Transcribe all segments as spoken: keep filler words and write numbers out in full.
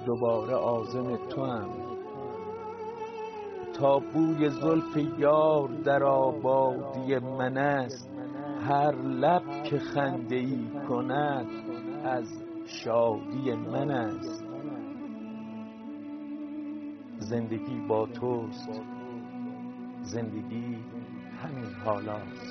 دوباره عازم توام. تا بوی زلف یار در آبادی من است، هر لب که خنده ای کند از شادی من است. زندگی با توست، زندگی همین حالاست.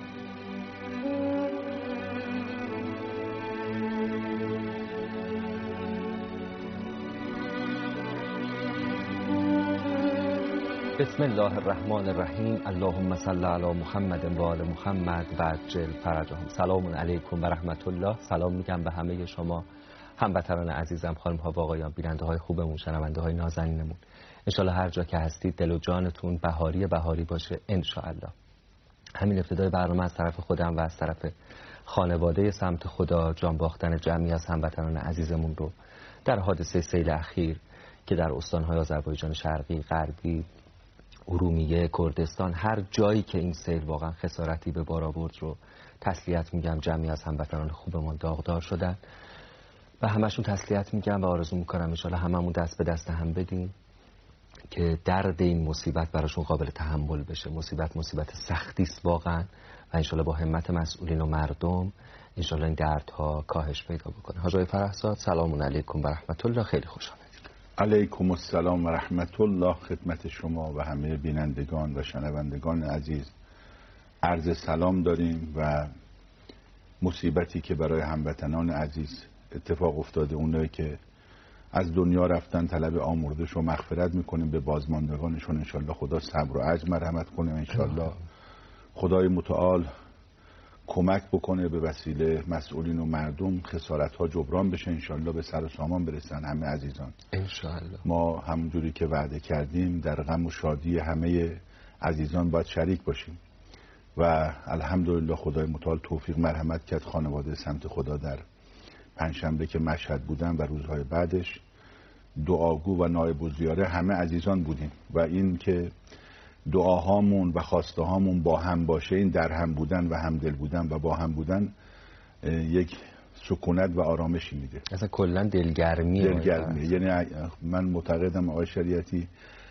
بسم الله الرحمن الرحیم. اللهم صل علی محمد و آل محمد و عجل فرجهم. سلام علیکم و رحمت الله. سلام میگم به همه شما هموطنان عزیزم، خانم ها و آقایان، بیننده های خوبمون، شنونده های نازنینمون. انشالله هر جا که هستید دل و جانتون بهاری بهاری باشه انشاءالله. همین ابتدای برنامه از طرف خودم و از طرف خانواده سمت خدا جان باختن جمعی از هموطنان عزیزمون رو در حادثه سیل اخیر که در استان‌های آذربایجان شرقی، غربی، ارومیه، کردستان، هر جایی که این سیل واقعا خسارتی به بار آورد رو تسلیت میگم. جمعی از هموطنان خوبمون داغدار شدن و همشون تسلیت میگم و آرزو میکنم ان شاءالله هممون دست به دست هم بدیم که درد این مصیبت براشون قابل تحمل بشه. مصیبت مصیبت سختی است واقعا و ان شاءالله با همت مسئولین و مردم ان شاءالله این دردها کاهش پیدا بکنه. حاج آقای فرحزاد سلام علیکم و رحمت الله. خیلی خوشحالم. علیکم السلام و رحمت الله خدمت شما و همه بینندگان و شنوندگان عزیز. عرض سلام داریم و مصیبتی که برای هموطنان عزیز اتفاق افتاده، اونایی که از دنیا رفتن طلب آمرزش و مغفرت میکنیم به بازماندگانشون. انشالله خدا صبر و عجز مرحمت کنه. انشالله خدای متعال کمک بکنه به وسیله مسئولین و مردم خسارت ها جبران بشه، انشالله به سر و سامان برسن همه عزیزان انشالله. ما همونجوری که وعده کردیم در غم و شادی همه عزیزان باید شریک باشیم و الحمدلله خدای متعال توفیق مرحمت کرد. خانواده سمت خدا در پنجشنبه که مشهد بودن و روزهای بعدش دعاگو و نایب الزیاره همه عزیزان بودیم و این که دعاهامون و خواسته هامون با هم باشه، این در هم بودن و همدل بودن و با هم بودن یک سکونت و آرامشی میده. اصلا کلا دلگرمی دلگرمی یعنی من معتقدم آقای شریعتی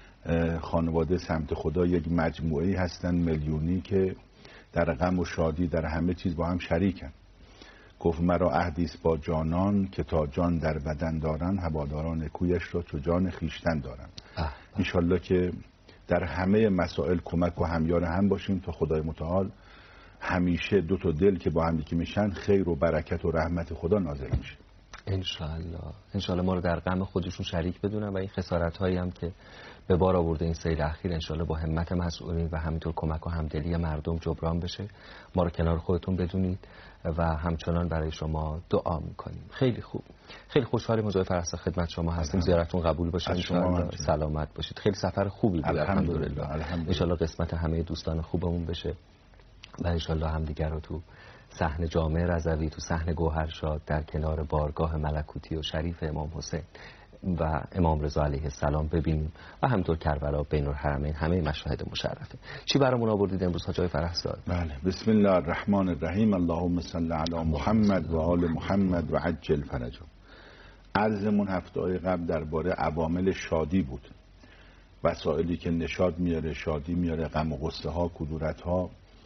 خانواده سمت خدا یک مجموعه‌ای هستن میلیونی که در غم و شادی در همه چیز با هم شریکن. گفت مرا عهدی است با جانان که تا جان در بدن دارن، هواداران کویش را چو جان خیشتن دارن. انشالله که در همه مسائل کمک و همیار هم باشیم تا خدای متعال همیشه دو تا دل که با هم یکی میشن خیر و برکت و رحمت خدا نازل میشه انشالله. انشالله ما رو در غم خودشون شریک بدونن و این خسارت هایی هم که به بار آورده این سیل اخیر انشالله با همت مسئولین و همینطور کمک و همدلی مردم جبران بشه. ما رو کنار خودتون بدونید و همچنان برای شما دعا میکنیم. خیلی خوب، خیلی خوشحالیم حاج آقای فرحزاد خدمت شما هستیم. زیارتتون قبول باشه انشالله. سلامت باشید. خیلی سفر خوبی بود الحمدلله. انشالله قسمت همه دوستان خوبمون بشه و انشالله همدیگر رو تو صحن جامع رضوی، تو صحن گوهرشاد در کنار بارگاه ملکوتی و شریف امام حسین و امام رضا علیه السلام ببینیم و همینطور کربلا، بین الحرمین، همه مشاهد مشرفه. چی برامون آوردید امروز حاج آقای فرحزاد؟ بله، بسم الله الرحمن الرحیم. اللهم صل علی محمد و آل محمد و عجل فرجهم. عرضمون هفته‌های قبل درباره عوامل شادی بود، وسایلی که نشاط میاره، شادی میاره، غم و غصه ها، کدورت ها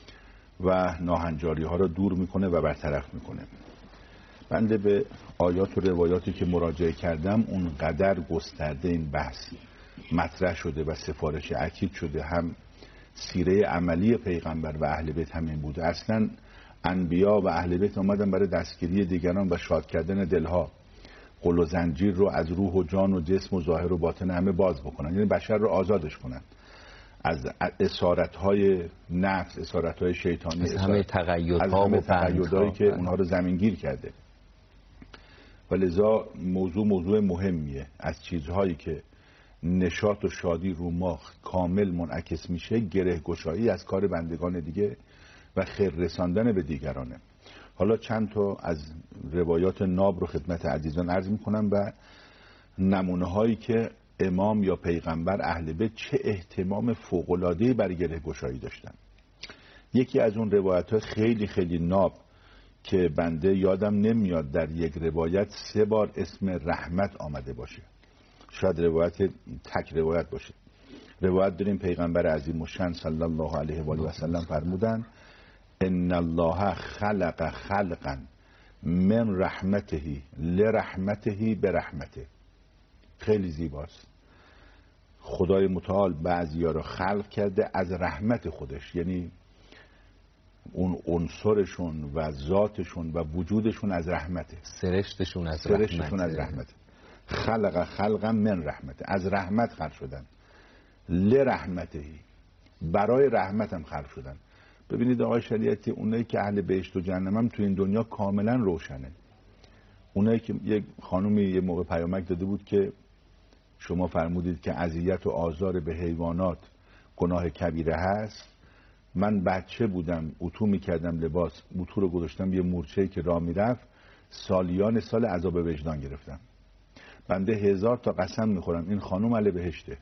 و ناهنجاری ها رو دور میکنه و برطرف میکنه. بنده به آیات و روایاتی که مراجعه کردم اونقدر گسترده این بحث مطرح شده و سفارش اکید شده، هم سیره عملی پیغمبر و اهل بیت همین بوده. اصلا انبیا و اهل بیت اومدن برای دستگیری دیگران و شاد کردن دلها، قل و زنجیر رو از روح و جان و جسم و ظاهر و باطن همه باز بکنن، یعنی بشر رو آزادش کنن از اسارت‌های نفس، اسارت‌های شیطانی، از همه تقیدها و تقیدهایی که اونها رو زمینگیر کرده. و لذا موضوع موضوع مهمیه. از چیزهایی که نشاط و شادی رو ما کامل منعکس میشه گره گشایی از کار بندگان دیگه و خیر رساندن به دیگرانه. حالا چند تا از روایات ناب رو خدمت عزیزان عرض میکنم و نمونه هایی که امام یا پیغمبر اهل بیت چه اهتمام فوق‌العاده‌ای بر گره گشایی داشتن. یکی از اون روایت ها خیلی خیلی ناب که بنده یادم نمیاد در یک روایت سه بار اسم رحمت آمده باشه. شاید روایت تک روایت باشه. روایت داریم پیغمبر عظیم الشأن صلی الله علیه و آله و سلم فرمودن ان الله خلق خلقا من رحمته لرحمته برحمته. خیلی زیباست. خدای متعال بعضیا رو خلق کرده از رحمت خودش، یعنی اون عنصرشون و ذاتشون و وجودشون از رحمته، سرشتشون از سرشتشون رحمته. از رحمته. خلق خلقا من رحمته، از رحمت خلق شدن. لرحمته، برای رحمتم خلق شدن. ببینید آقای شریعتی، اونایی که اهل بهشت و جهنمم تو این دنیا کاملا روشنه. اونایی که یک خانومی یه موقع پیامک داده بود که شما فرمودید که اذیت و آزار به حیوانات گناه کبیره هست. من بچه بودم، اتو میکردم لباس، اتو رو گذاشتم یه مورچه‌ای که راه میرفت، سالیان سال عذاب وجدان گرفتم. بنده هزار تا قسم میخورم این خانوم اهل بهشته،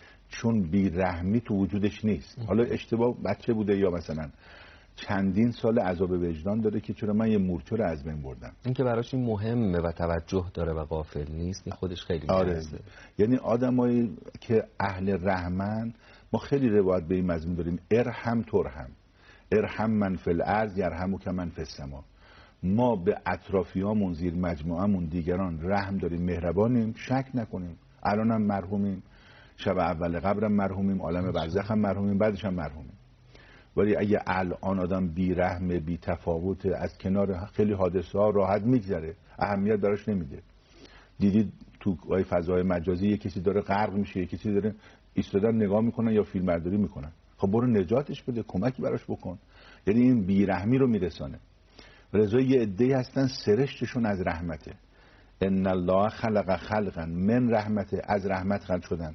چون بیرحمی تو وجودش نیست. حالا اشتباه بچه بوده یا مثلا چندین سال عذاب وجدان داره که چرا من یه مورچه رو از بین بردم. این که براش این مهمه و توجه داره و غافل نیست، این خودش خیلی آره. میارزه. یعنی آدمایی که اهل رحمن، ما خیلی روایت به این مضمون داریم ارحم ترحم، ارحم من فی الارض یرحمک من فی السما. ما به اطرافیامون زیر مجموعمون دیگران رحم داریم، مهربانیم، شک نکنیم. الانم مرحومیم، شب اول قبرم مرحومیم، عالم برزخ هم مرحومیم، بعدش هم مرحومیم. ولی اگه الان آدم بی رحم، بی تفاوت، از کنار خیلی حادثه ها راحت میگذره، اهمیت براش نمیده. دیدید تو فضای مجازی یه کسی داره غرق میشه، یه کسی داره ایستادن نگاه میکنن یا فیلم برداری میکنن، خب برو نجاتش بده، کمکی براش بکن. یعنی این بیرحمی رو میرسانه. رضا یه عده‌ای هستن سرشتشون از رحمته. ان الله خلق خلقا من رحمته، از رحمت خلق شدن،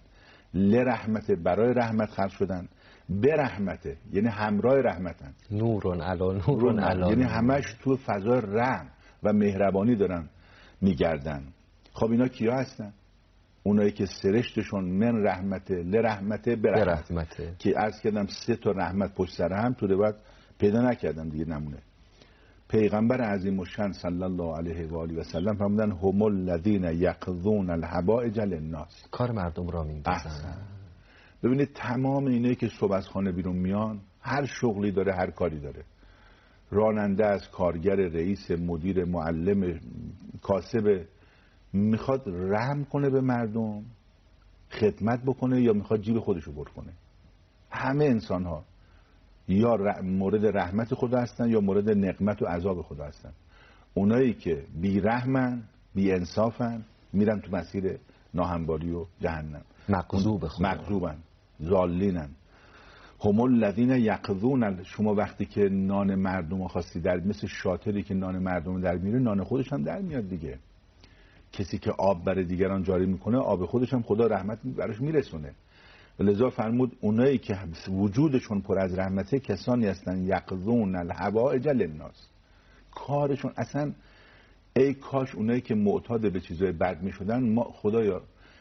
لرحمته، برای رحمت خلق شدن، به رحمته یعنی همراه رحمتن، نورون علا نورون علا، یعنی همش تو فضای رحم و مهربانی دارن میگردن. خب اینا کیا هستن؟ اونایی که سرشتشون من رحمته لرحمته به رحمته، که عرض کردم سه تا رحمت پشت سر هم تو روایت پیدا نکردم دیگه نمونه. پیغمبر عظیم الشأن صلی الله علیه و آله و سلم فرمودن هم الذین یقضون الحوائج للناس. کار مردم را میندازن. ببینید تمام اینایی که صبح از خانه بیرون میان، هر شغلی داره، هر کاری داره، راننده از کارگر، رئیس، مدیر، معلم، کاسب، میخواد رحم کنه به مردم، خدمت بکنه یا میخواد جیب خودشو پر کنه؟ همه انسان ها یا مورد رحمت خدا هستن یا مورد نقمت و عذاب خدا هستن. اونایی که بی رحمن، بی انصافن، میرن تو مسیر ناهمواری و جهنم. مغضوب خدا، مغضوبن، ضالینن. هم الذین یقضون. شما وقتی که نان مردم رو خواستی در، مثل شاطری که نان مردم در میره، نان خودش هم در میاد دیگه. کسی که آب برای دیگران جاری میکنه، آب خودش هم خدا رحمت براش میرسونه. لذا فرمود اونایی که وجودشون پر از رحمته کسانی هستن یقضون الحوائج للناس. کارشون اصلا، ای کاش اونایی که معتاد به چیزای بد میشدن، ما خدایا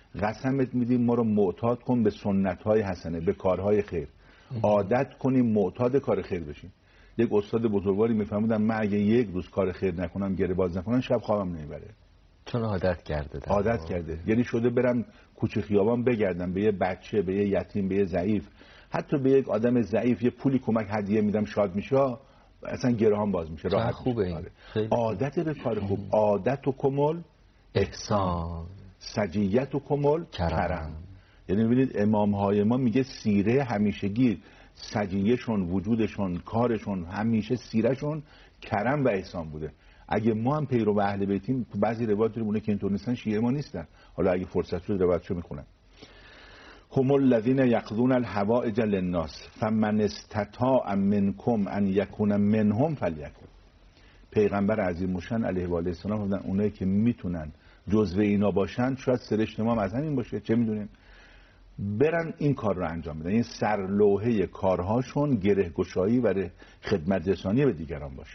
قسمت میدیم ما رو معتاد کن به سنت‌های حسنه، به کارهای خیر. عادت کنیم معتاد کار خیر بشیم. یک استاد بزرگواری میفهمودن من اگه یک روز کار خیر نکنم، گره باز نکنم، شب خوابم نمیبره. چون عادت کرده. عادت کرده. یعنی شده برم کوچه خیابان بگردم، به یه بچه، به یه یتیم، به یه ضعیف، حتی به یک آدم ضعیف یه پولی کمک هدیه میدم، شاد میشه، اصلا گرهام باز میشه، راحت خوبه این. عادت به کار خوب. عادت و کمل احسان، سجیت و کمل کرم, کرم. یعنی ببینید امام های ما میگه سیره همیشگی، سجیهشون، وجودشون، کارشون، همیشه سیرهشون کرم و احسان بوده. اگه ما هم پیرو اهل بیتیم، بعضی روایات داریم اونه که اینطور نیستن شیعه ما نیستن. حالا اگه فرصت شد روایتشو میخونم. هم الذین یقضون الحوائج للناس فمن استطاع منکم ان یکون منهم فلیکن. پیغمبر عظیم الشأن علیه و آله السلام فرمودن اونایی که میتونن جزو اینا باشن، شاید سرشت ما از همین باشه، چه میدونیم، برن این کار رو انجام بدن. این سرلوحه کارهاشون گره گشایی و خدمت رسانی به دیگران باشه.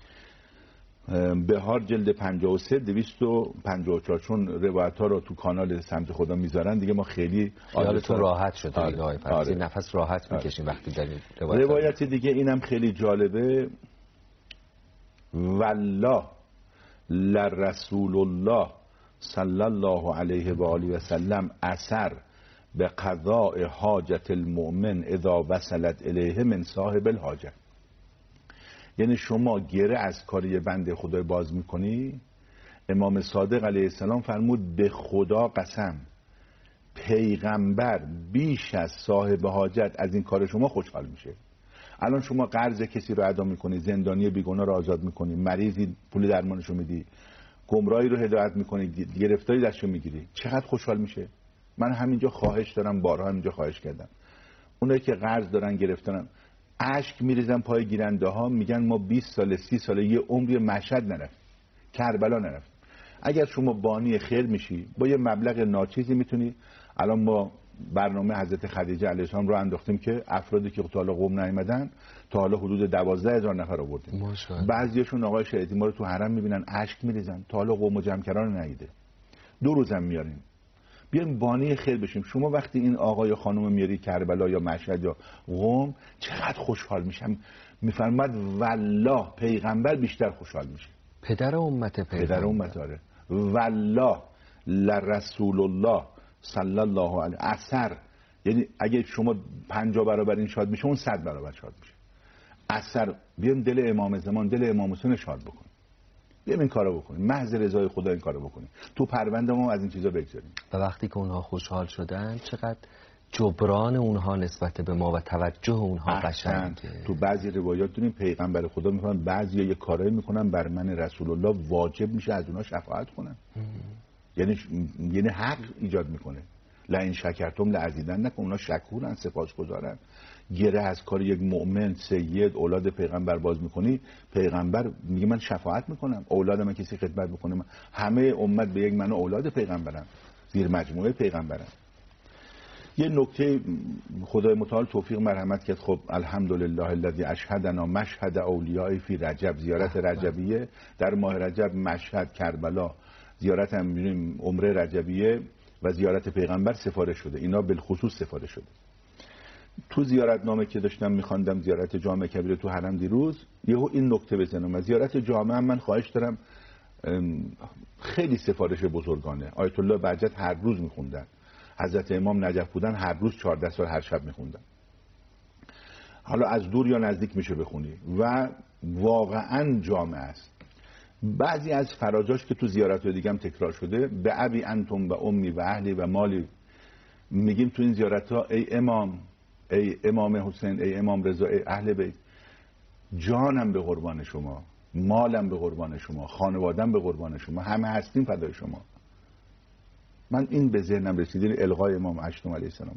بهار جلد پنجاه و سه دویست و پنجاه و چهار. چون روایت ها رو تو کانال سمت خدا میذارن دیگه، ما خیلی خیالتون راحت شده. آره. دیگه آره. آره. نفس راحت میکشیم آره. وقتی داریم روایت, روایت دیگه اینم خیلی جالبه. والله لرسول الله صلی الله علیه و آله و سلم اثر به قضاء حاجت المؤمن اذا وصلت الیه من صاحب الحاجت. یعنی شما گره از کاری بنده خدای باز میکنی، امام صادق علیه السلام فرمود به خدا قسم پیغمبر بیش از صاحب حاجت از این کار شما خوشحال میشه. الان شما قرض کسی رو ادا میکنی، زندانی بیگناه رو آزاد میکنی، مریضی پول درمانشو میدی، گمراهی رو هدایت میکنی، گرفتاری دستشو میگیری، چقدر خوشحال میشه. من همینجا خواهش دارم، بارها همینجا خواهش کردم، اونایی که قرض دارن گرفتن اشک میریزن پای گیرنده ها، میگن ما بیست سال سی سال یه عمری مشهد نرفتیم، کربلا نرفتیم. اگر شما بانی خیر میشی با یه مبلغ ناچیزی میتونی. الان ما برنامه حضرت خدیجه علیه السلام رو انداختیم که افرادی که تا حالا قم نیومدن تا حالا حدود دوازده هزار نفر آوردیم. بعضیاشون آقای شهیدی ما رو تو حرم میبینن اشک میریزن، تا حالا قم و جمکران ندیده. دو روزم میاریم، بیایم بانی خیر بشیم. شما وقتی این آقا یا خانم میاری کربلا یا مشهد یا قم چقدر خوشحال میشم. میفرماد والله پیغمبر بیشتر خوشحال میشه. پدر امت پیغمبر، پدر امت آره. والله لرسول الله صلی الله علیه اثر، یعنی اگه شما پنجاه برابر این شاد میشه اون صد برابر شاد میشه. اثر بیایم دل امام زمان، دل امام حسین شاد بکنیم، بیایم این کارو بکنیم، محض رضای خدا این کارو بکنیم، تو پرونده ما از این چیزا بگذاریم. و وقتی که اونها خوشحال شدن چقدر جبران اونها نسبت به ما و توجه اونها قشنگه. تو بعضی روایات دونیم پیغمبر خدا میگن بعضیا یه کارایی میکنن بر من رسول الله واجب میشه از اونها شفاعت کنم. یعنی یعنی حق ایجاد میکنه. لئن شکرتم لازیدنکم، اونا شکورن، سپاسگزارن. گره از کار یک مؤمن سید اولاد پیغمبر باز میکنی، پیغمبر میگه من شفاعت میکنم، اولاد من کسی خدمت بکنه، من همه امت به یک من اولاد پیغمبرن، زیر مجموعه پیغمبرن. یه نکته خدای متعال توفیق مرحمت کرد. خب الحمدلله الذی اشهدنا مشهد اولیاء فی رجب، زیارت رجبیه در ماه رجب، مشهد، کربلا، زیارت هم می‌بینیم عمره رجبیه و زیارت پیغمبر سفارش شده. اینا بالخصوص سفارش شده. تو زیارت نامه که داشتم می‌خواندم زیارت جامع کبیره تو حرم دیروز، یهو این نکته بزنم. زیارت جامع هم من خواهش دارم، خیلی سفارش بزرگانه. آیت الله بهجت هر روز می‌خوندن، حضرت امام نجف بودن هر روز چهارده سال هر شب می‌خوندن. حالا از دور یا نزدیک میشه بخونی و واقعاً جامع است. بعضی از فراجاش که تو زیارت دیگه هم تکرار شده، به ابی انتم و امی و اهلی و مالی، میگیم تو این زیارت ها ای امام، ای امام حسین، ای امام رضا، ای اهل بیت، جانم به قربان شما، مالم به قربان شما، خانوادم به قربان شما، همه هستیم فدای شما. من این به ذهنم رسیده القای امام هشتم علیه السلام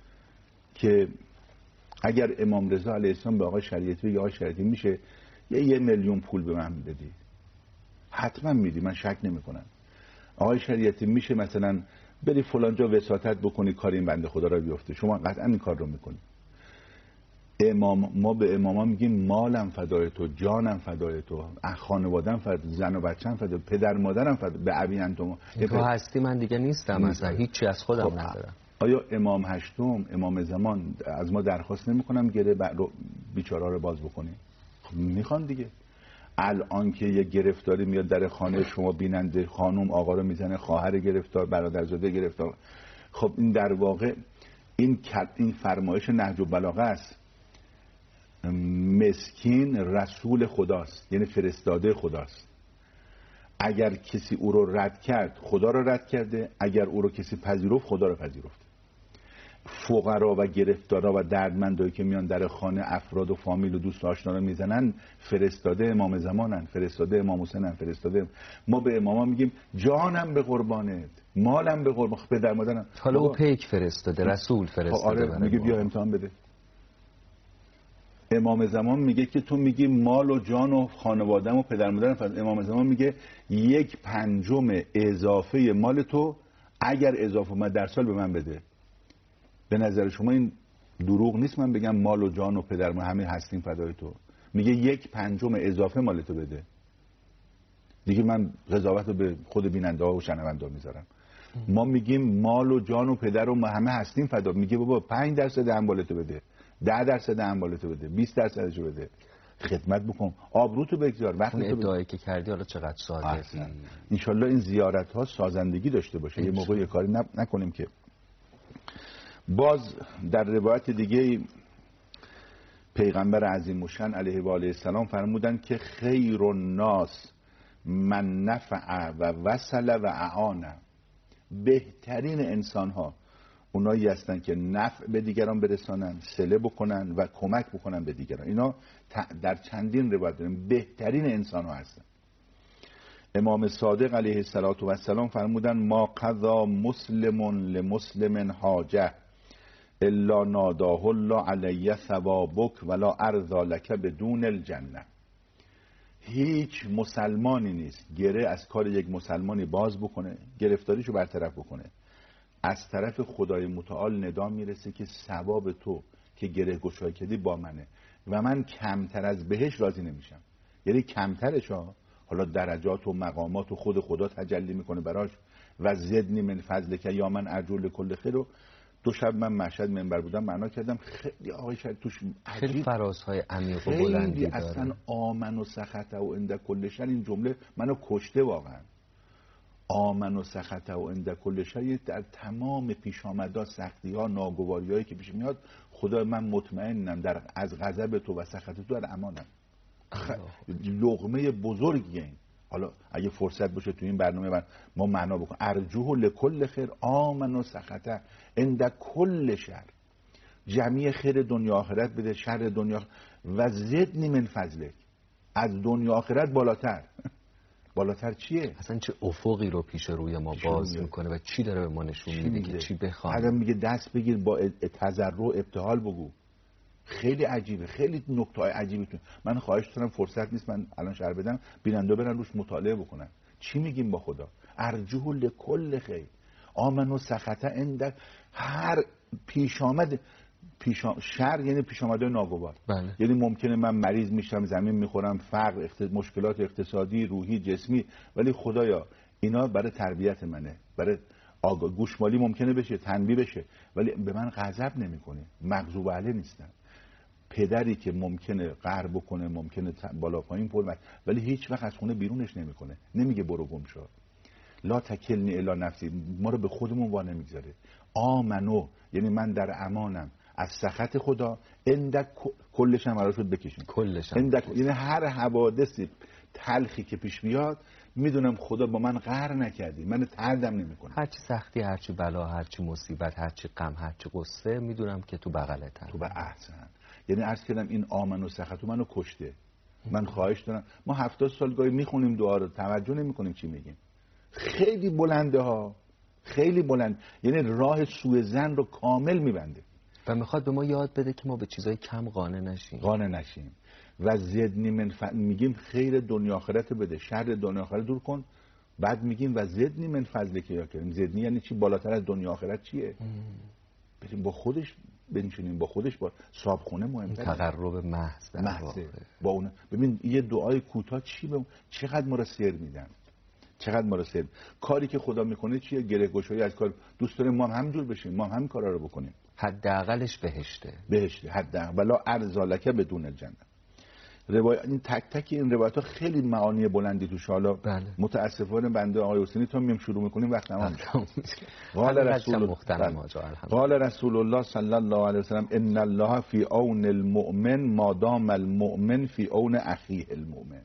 که اگر امام رضا علیه السلام به آقای شریعتی بگه آقای شریعتی میشه یه یه میلیون پول به من بدی، حتما میدی، من شک نمی کنم. آقای شریعتی میشه مثلا بری فلانجا وساطت بکنی کار این بنده خدا را بیفته، شما قطعا این کار رو میکنی. امام، ما به اماما میگیم مالم فدای تو، جانم فدای تو، خانوادم فدای، زن و بچه‌م فدای، پدر مادرم فدای، به ابی انتم. تو هستی من دیگه نیستم، مثلا هیچی از خودم خب ندارم. آیا امام هشتم، امام زمان از ما درخواست نمیکنم گره بیچارا رو باز بکنی؟ خب میخوان دیگه. الان که یه گرفتاری میاد در خانه شما، بیننده خانم آقا رو میزنه، خواهر گرفتار، برادرزاده گرفتار، خب این در واقع این این فرمایش نهج البلاغه است. مسکین رسول خداست، یعنی فرستاده خداست. اگر کسی او رو رد کرد خدا رو رد کرده، اگر او رو کسی پذیرفت خدا رو پذیرفت. فقرا و گرفتارا و دردمندایی که میان در خانه افراد و فامیل و دوست و آشنا رو میزنن، فرستاده امام زمانن، فرستاده امام حسینن، فرستاده. ما به اماما میگیم جانم به قربانت، مالم به قربان پدر مادرم. حالا او پیک فرستاده، رسول فرستاده. آره میگه بیا امتحان بده. امام زمان میگه که تو میگی مال و جان و خانواده‌ام و پدر مادرم، امام زمان میگه یک پنجم اضافه مال تو اگر اضافه اومد در سال به من بده. به نظر شما این دروغ نیست من بگم مال و جان و پدر ما همه هستیم فدای تو؟ میگه یک پنجم اضافه مال تو بده. دیگه من قضاوت رو به خود بیننده ها و شنونده ها میذارم. ما میگیم مال و جان و پدر و ما همه هستیم فدا. میگه بابا پنج درصد اموال تو بده، ده درصد اموال تو بده، بیست درصدشو بده. خدمت بکن، آبروتو بگذار، وقت اون ادعایی که کردی حالا چقدر صادقی. انشالله این زیارت ها سازندگی داشته باشه، یه موقع یه کاری نکنیم که. باز در روایت دیگه پیغمبر عظیم الشأن علیه و آله السلام فرمودن که خیر الناس من نفع و وصل و اعان، بهترین انسان ها اونایی هستن که نفع به دیگران برسانن، صله بکنن و کمک بکنن به دیگران. اینا در چندین روایت داریم بهترین انسان ها هستن. امام صادق علیه السلام فرمودن ما قضا مسلم لمسلم حاجه الا ناداه الله علی ثوابک ولا ارضا لک بدون الجنه. هیچ مسلمانی نیست گره از کار یک مسلمانی باز بکنه، گرفتاریشو برطرف بکنه، از طرف خدای متعال ندا میرسه که ثواب تو که گره گشایی کردی با منه و من کمتر از بهش راضی نمیشم. یعنی کمترش ها، حالا درجات و مقامات و خود خدا تجلی میکنه براش و زدنی من فضل که یا من ارجو لکل خیر. رو دو شب من مشهد منبر بودم معنا کردم، خیلی آقای شاید توش خیلی فرازهای عمیق و بلندی داره. اصلا آمن و سخط و عند کل شر، این جمله منو کشته واقعا. آمن و سخط و عند کل شر در تمام پیش آمدا سختی ها ناگواری هایی که پیش میاد، خدا من مطمئنم در از غضب تو و سخط تو در امانم. لقمه بزرگیه این. حالا اگه فرصت باشه تو این برنامه من ما معنا بکن ارجوه لکل خیر آمن و سخطه عند کل شر، جمعی خیر دنیا آخرت بده، شر دنیا و زدنی من فضلک، از دنیا آخرت بالاتر. بالاتر چیه؟ اصلا چه افقی رو پیش روی ما باز میکنه و چی داره به ما نشون میده که چی بخوام. آدم میگه دست بگیر با تضرع ابتهال بگو. خیلی عجیبه، خیلی نکته های عجیبی تو. من خواهش کنم فرصت نیست من الان شرح بدم، بیننده برن روش مطالعه بکنن چی میگیم با خدا. ارجوه لکل خیر آمن و سخطه عند، هر پیش آمد پیش آم... شر یعنی پیش آمده ناگوار. بله. یعنی ممکنه من مریض میشم، زمین میخورم، فقر، اخت... مشکلات اقتصادی، روحی، جسمی، ولی خدایا اینا برای تربیت منه، برای آگاه گوشمالی ممکنه بشه، تنبیه بشه، ولی به من غضب نمیکنه، مغضوب علیه نیستم. پدری که ممکنه قهر بکنه، ممکنه بالا پایین پر، ولی هیچ وقت از خونه بیرونش نمیکنه، نمیگه برو گم شو. لا تکلنی الا نفسی، ما رو به خودمون وا نمیگذاره. آمنو یعنی من در امانم از سخط خدا، اندک کلش هم قرار شد بکشیم کلش هم اندک، یعنی هر حوادثی تلخی که پیش بیاد میدونم خدا با من قهر نکردی، من تردم نمیکنه. هرچی سختی، هرچی بلا، هرچی مصیبت، هرچی غم، هرچی قصه، میدونم که تو بغلتم. تو به احسن. یعنی عرض کردم این آمن و سخط منو کشته. من خواهش دارم، ما هفتاد سال گاهی میخونیم دعا رو، توجه نمیکنیم چی میگیم. خیلی بلنده ها، خیلی بلند، یعنی راه سوء ظن رو کامل میبنده و میخواد به ما یاد بده که ما به چیزای کم قانع نشیم قانع نشیم و زدنی من ف... میگیم خیر دنیا آخرت بده، شر دنیا آخرت دور کن، بعد میگیم و زدنی من فضل که یا کریم. زدنی یعنی چی؟ بالاتر از دنیا آخرت چیه؟ ام. بریم با خودش بنشینیم، با خودش، با صاحب خونه مهمتره. تقرب محض محضه با اون. ببین یه دعای کوتاه چی به چقدر ما را سر میدن، چقدر ما را سر. کاری که خدا میکنه چیه؟ گره گشایی از کار. دوست داریم ما هم همینجور بشیم، ما هم همین کارا رو بکنیم. حداقلش بهشته. بهشته حداقل ولا ارزالک بدون الجنه. روایت این تک تک این روایت‌ها خیلی معانی بلندی توش. حالا بله. متاسفانه بنده آقای حسینی تا میام شروع میکنیم وقت تمام میشه. قال رسول قال رسول الله صلی الله علیه و سلم ان الله فی عون المؤمن ما دام المؤمن فی عون اخیه المؤمن.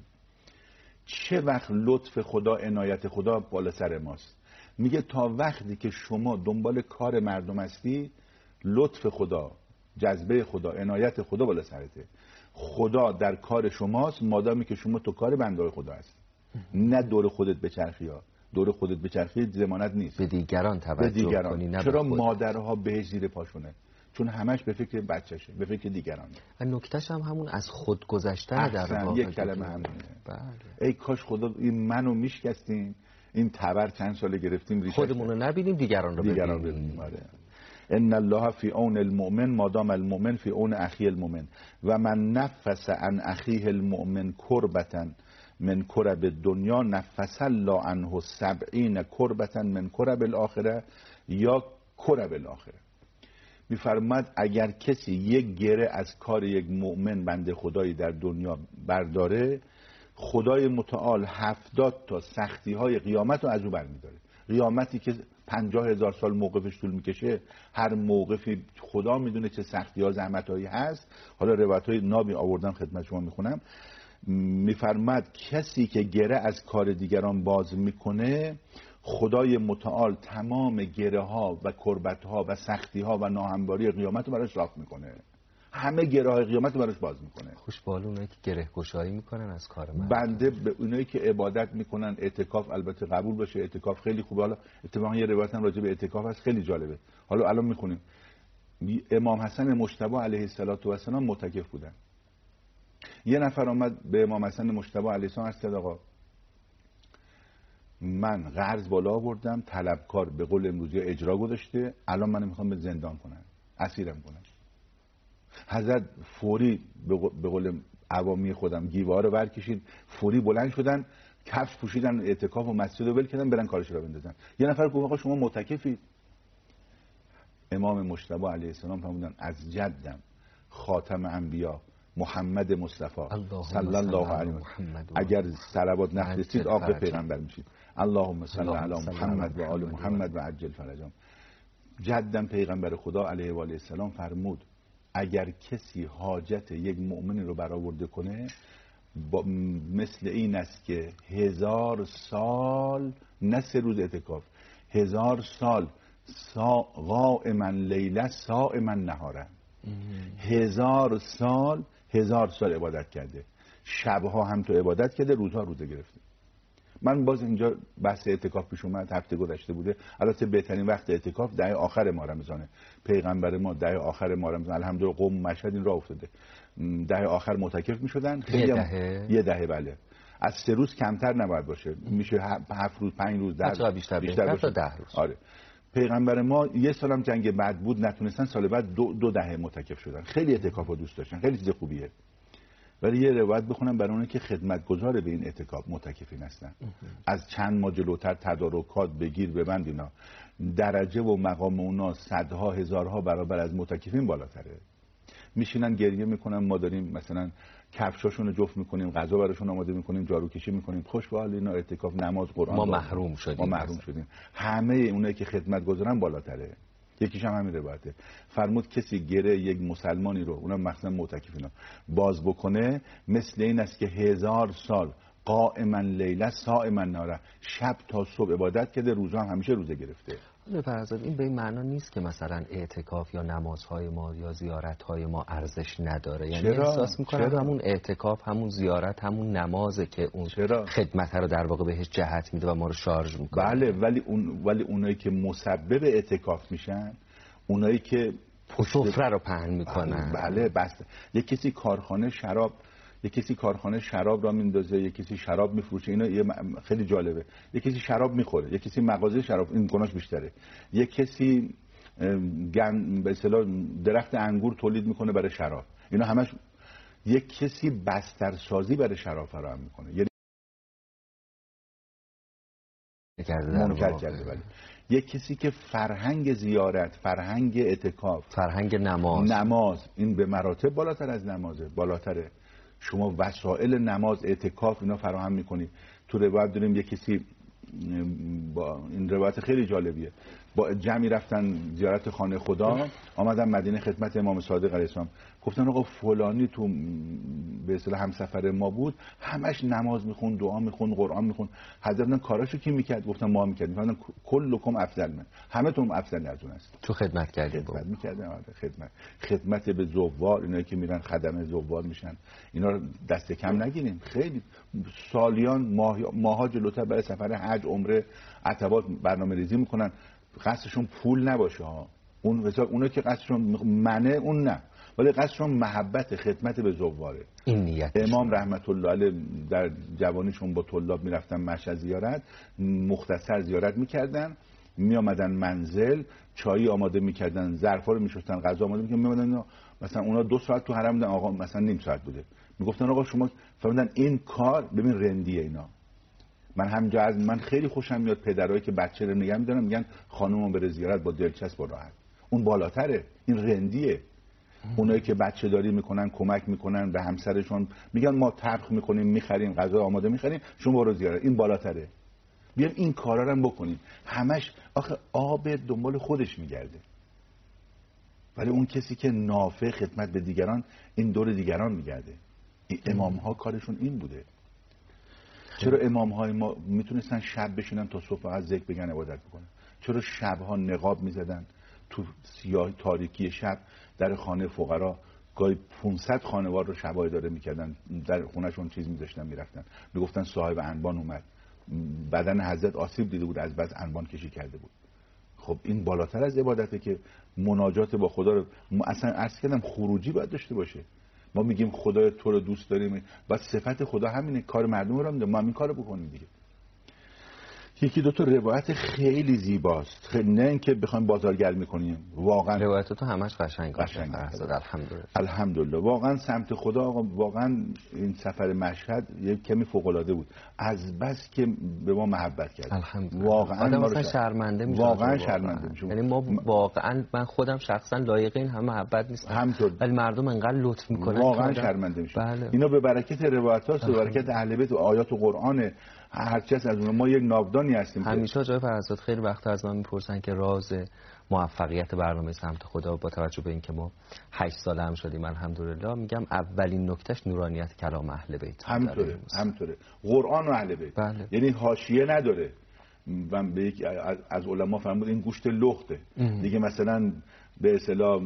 چه وقت لطف خدا، عنایت خدا بالا سر ماست. میگه تا وقتی که شما دنبال کار مردم هستی، لطف خدا، جذبه خدا، عنایت خدا بالا سرته. خدا در کار شماست مادامی که شما تو کار بنده خدا هست. نه دور خودت بچرخی ها. دور خودت بچرخی ضمانت نیست. به دیگران توجه به دیگران. کنی، نه چرا مادرها بهش زیر پاشونه؟ چون همش به فکر بچه‌شه، به فکر دیگران. و نکتهش هم همون از خود گذشتن در واقع. یک کلمه همونه. بله. ای کاش خدا این منو میشکستیم، این تبر چند ساله گرفتیم ریشه خودمون رو نبینیم، دیگران رو دیگران ببینیم. آره. ان الله فی عون المؤمن ما دام المؤمن فی عون اخی المؤمن و من نفس عن اخیه المؤمن کربتا من کرب الدنیا نفس الله عنه سبعین کربتا من کرب الاخره یا کرب الاخره. میفرماد اگر کسی یک گره از کار یک مؤمن بنده خدایی در دنیا برداره، خدای متعال هفتاد تا سختی های قیامت رو از او برمیداره. قیامتی که پنجاه هزار سال موقفش طول میکشه، هر موقفی خدا میدونه چه سختی ها زحمت هایی هست. حالا روایت های نابی آوردم خدمت شما میخونم. میفرماد کسی که گره از کار دیگران باز میکنه، خدای متعال تمام گره ها و کربت ها و سختی ها و ناهمواری قیامت رو براش صاف میکنه. همه گره های قیامت رو براش باز میکنه. خوشبال اونایی که گره گشایی میکنن از کار من. بنده به اونایی که عبادت میکنن، اعتکاف البته قبول باشه، اعتکاف خیلی خوبه. حالا اتفاقا یه روایت هم راجع به اعتکاف هست خیلی جالبه. حالا الان میخونیم. امام حسن مجتبی علیه السلام معتکف بودن. یه نفر آمد به امام حسن مجتبی علیه السلام عرض کرد آقا من قرض بالا آوردم، طلبکار به قول امروزی اجرا گذاشته، الان من میخوام به زندان کنم، اسیرم کنم. حضرت فوری به قول عوامی خودم گیوه رو برکشید، فوری بلند شدن، کفش پوشیدن، اعتکاف و مسجد رو ول کردن، برن کارش رو بندازن. یه نفر گفت آقا شما معتکفید؟ امام مجتبی علیه السلام فرمودن از جدم خاتم انبیا محمد مصطفی صلی الله علیه و اگر صلوات نفرستید آخر پیغمبر میشید. اللهم صل علی محمد و آل محمد و عجل فرجهم. جدم پیغمبر خدا علیه و آله السلام فرمود اگر کسی حاجت یک مؤمن رو برآورده کنه، مثل این است که هزار سال، نه سه روز اعتکاف، هزار سال قائما لیله صائما نهاره، هزار سال هزار سال عبادت کرده، شبها هم تو عبادت کرده، روزها روزه گرفته. من باز اینجا بحث اعتکاف پیش اومد، هفته گذشته بوده. البته بهترین وقت اعتکاف دهه آخر ماه رمضانه. پیغمبر ما دهه آخر ماه رمضان الحمدلله قوم مشهد این راه افتاده، دهه آخر معتکف میشدن. یه دهه یه دهه بله. از سه روز کمتر نباید باشه، میشه هفت روز، پنج روز، ده روز بیشتر بیشتر باشه، ده روز. آره. پیغمبر ما یه سالم جنگ بعد بود، نتونستن، سال بعد دو, دو دهه معتکف شدن. خیلی اعتکافو دوست داشتن، خیلی چیز خوبیه. ولی یه روایت بخونم برای اونایی که خدمتگزار به این اعتکاف معتکفین هستن، از چند ماه جلوتر تدارکات بگیر ببند، اینا درجه و مقام اونا صدها هزارها برابر از معتکفین بالاتره. میشینن گریه میکنن، ما داریم مثلا کفشاشون رو جفت میکنیم، غذا براشون آماده میکنیم، جارو کشی میکنیم، خوش به حال اینا، اعتکاف، نماز، قرآن، ما محروم شدیم. ما محروم شدیم. همه اونایی که خدمتگزارن بالاتره. یکیش هم همین روایته. فرمود کسی گره یک مسلمانی رو، اونم مثلا معتکفینا، باز بکنه، مثل این است که هزار سال قائما لیله صائما نهاره، شب تا صبح عبادت کرده، روزا هم همیشه روزه گرفته. فرزاد این به این معنا نیست که مثلا اعتکاف یا نمازهای ما یا زیارتهای ما ارزش نداره. یعنی چرا؟ احساس میکنم چرا؟ همون اعتکاف، همون زیارت، همون نمازه که اون چرا؟ خدمت رو در واقع بهش جهت میده و ما رو شارژ میکنه. بله، ولی اون ولی اونایی که مسبب اعتکاف میشن، اونایی که سفره رو پهن میکنن. بله بسته. یک کسی کارخانه شراب یک کسی کارخانه شراب را میندازه، یک کسی شراب میفروشه، اینا یه خیلی جالبه. یک کسی شراب میخوره، یک کسی مغازه شراب، این گناهش بیشتره. یک کسی گن به اصطلاح درخت انگور تولید میکنه برای شراب، اینا همش. یک کسی بسترسازی برای شراب فراهم میکنه، یعنی منکر کرده. ولی یک کسی که فرهنگ زیارت، فرهنگ اعتکاف، فرهنگ نماز نماز این به مراتب بالاتر از نمازه، بالاتره. شما وسایل نماز، اعتکاف اینا فراهم میکنید. تو روایت داریم یک کسی، با این روایت خیلی جالبیه، با جمعی رفتن زیارت خانه خدا، آمدن مدینه خدمت امام صادق علیه السلام، گفتن آقا فلانی تو به اصطلاح همسفر ما بود، همش نماز میخون، دعا میخون، قرآن میخون. حضرت کاراشو کی میکرد؟ گفتن ما میکردیم. گفتن کلکم افضل من، همه تون افضل از اون است. تو خدمت کردیم. خدمت میکردن. خدمت خدمت به زوار، اینایی که میرن خدمه زوار میشن، اینا رو دست کم نگیریم. خیلی سالیان ماه ماها جلوتر برای سفر حج، عمره، عتبات برنامه ریزی میکنن. قصدشون پول نباشه ها، اون حساب اونا که قصدشون منه، اون نه، ولی قصدشون محبت، خدمت به زواره. این نیت. امام رحمت الله علیه در جوانیشون با طلاب میرفتن مشهد زیارت، مختصر زیارت میکردن، میامدن منزل، چایی آماده میکردن، ظرفا رو میشستن، غذا آماده میکردن، میامدن مثلا اونا دو ساعت تو حرم بودن، آقا مثلا نیم ساعت بوده، میگفتن آقا شما فهمیدن این کار ببین رندیه اینا. من همینجا از من خیلی خوشم میاد پدرایی که بچه رو نگه میدارن، میگن خانومو بره زیارت با دلچسب و راحت. اون بالاتره، این رندیه. اونایی که بچه داری میکنن، کمک میکنن به همسرشون، میگن ما طبخ میکنیم، میخریم، غذا آماده میخریم، شما برو زیارت. این بالاتره. بیایم این کارا رو هم بکنیم. همش آخه آب دنبال خودش میگرده، ولی اون کسی که نافع خدمت به دیگران، این دور دیگران میگرده. امام ها کارشون این بوده. چرا امام های ما میتونستن شب بشینن تا صبح فقط ذکر بگن، عبادت بکنن؟ چرا شبها نقاب میزدن تو سیاه تاریکی شب در خانه فقرا؟ گاهی پانصد خانوار رو شبای داره میکردن، در خونهشون چیز میذاشتن میرفتن، میگفتن صاحب انبان اومد، بدن حضرت آسیب دیده بود، از بس انبان کشی کرده بود. خب این بالاتر از عبادته که مناجات با خدا رو اصلا عرض کردم خروجی باید داشته باشه. ما میگیم خدای تو رو دوست داریم، بعد صفت خدا همینه، کار مردم رو میده، ما هم این کارو بکنیم دیگه. یکی دو تا روایت خیلی زیباست، خیلی نه اینکه بخوایم بازارگرمی کنیم، واقعا روایت تو همش قشنگ قشنگ است. الحمدلله الحمدلله واقعا سمت خدا. آقا واقعا این سفر مشهد یک کمی فوق العاده بود، از بس که به ما محبت کرد. الحمدلله واقعا آدم ما اصلا شرمنده میشه، واقعا شرمنده میشه. یعنی ما واقعا، من خودم شخصا لایق این همه محبت نیستم، همطور، ولی مردم انقدر لطف میکنن واقعا شرمنده میشه. بله. اینا به برکت روایتاست، به برکت اهل بیت و آیات و قرآن، هر چیز از اون. ما یک ناودانی هستیم. همیشه جای فرزاد خیلی وقت از من میپرسن که راز موفقیت برنامه سمت خدا با توجه به اینکه ما هشت ساله هم شدیم الحمدلله، میگم اولین نکتهش نورانیت کلام اهل بیت. همطوره همطوره قرآن و اهل بیت. بله. یعنی حاشیه نداره. من به یک از علما فرمود این گوشت لخته دیگه، مثلا به اصطلاح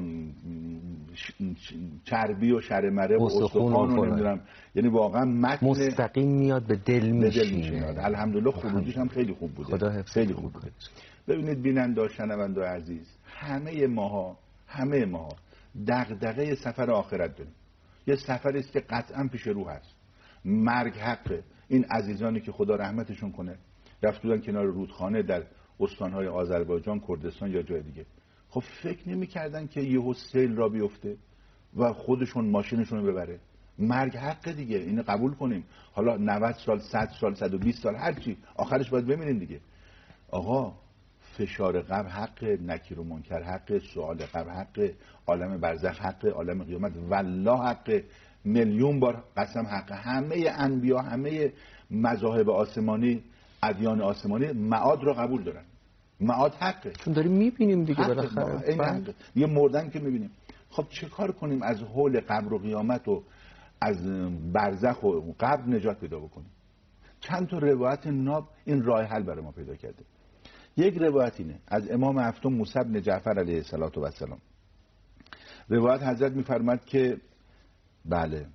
چربی و شرمره و استخوان و نمیدونم، یعنی واقعا متن مستقیم میاد به دل میشینه. الحمدلله خروجیش هم خیلی خوب بوده، خدا خیلی خوب بوده. ببینید بیننده شنونده عزیز، همه ماها همه ماها دغدغه سفر آخرت داریم. یه سفری است که قطعا پیش رو هست. مرگ حقه. این عزیزانی که خدا رحمتشون کنه رفتن کنار رودخانه در استانهای آذربایجان، کردستان یا جای دیگه، خب فکر نمی‌کردن که یهو سیل را بیفته و خودشون ماشینشون رو ببره. مرگ حق دیگه، اینو قبول کنیم. حالا نود سال، صد سال، صد و بیست سال، هر چی، آخرش باید بمیریم دیگه. آقا فشار قبر حق، نکیر و منکر حق، سوال قبر حق، عالم برزخ حق، عالم قیامت والله حق، میلیون بار قسم حق. همه انبیا، همه مذاهب آسمانی، ادیان آسمانی معاد را قبول دارن. معاد حقه، چون داریم میبینیم دیگه بالاخره. این حقه. یه مردن که میبینیم. خب چه کار کنیم از حول قبر و قیامت و از برزخ و قبر نجات پیدا بکنیم؟ چند تا روایت ناب این راه حل برای ما پیدا کرده. یک روایت اینه از امام هفتم موسی بن جعفر علیه السلام. روایت حضرت میفرماد که بله،